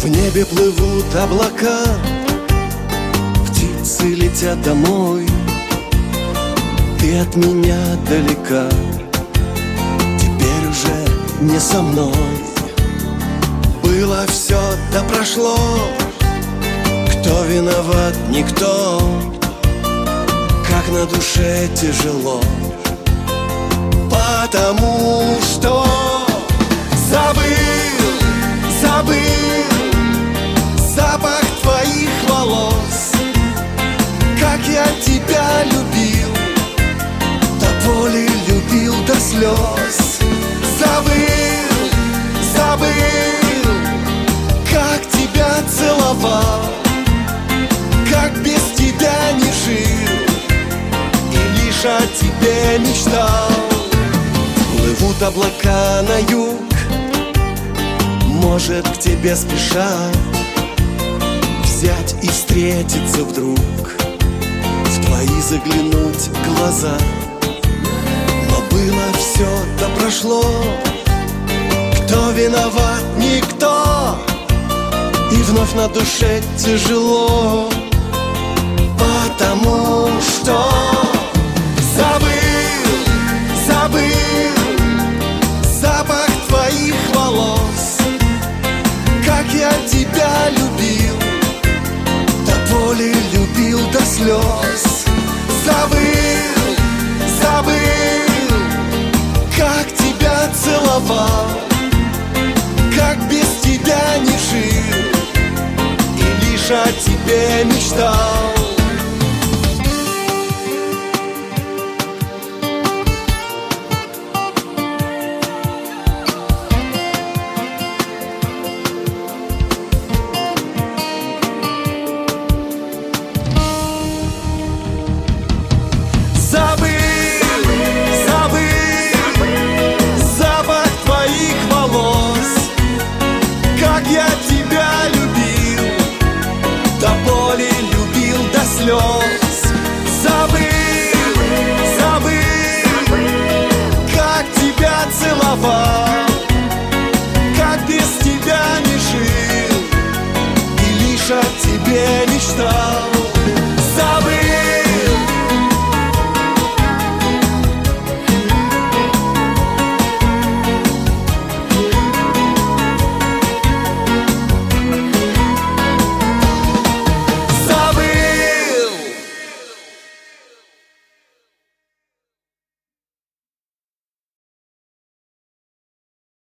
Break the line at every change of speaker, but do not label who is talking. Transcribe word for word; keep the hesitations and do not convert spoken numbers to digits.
В небе плывут облака, птицы летят домой. Ты от меня далека, теперь уже не со мной. Было все, да прошло, кто виноват, никто. Как на душе тяжело, потому что забыл, забыл запах твоих волос. Как я тебя любил, до боли любил, до слез. Забыл, забыл, как тебя целовал, как без тебя не жил и лишь о тебе мечтал. Плывут облака на юг, может, к тебе спешат взять и встретиться вдруг, в твои заглянуть глаза. Но было все, да прошло, кто виноват, никто. И вновь на душе тяжело, потому что забыл, забыл запах твоих волос. Как я тебя любил, до боли любил, до слез. Забыл, забыл, как тебя целовал, как без тебя не жил и лишь о тебе мечтал. Я тебя любил, до боли любил, до слез. Забыл, забыл, как тебя целовал, как без тебя не жил и лишь о тебе мечтал.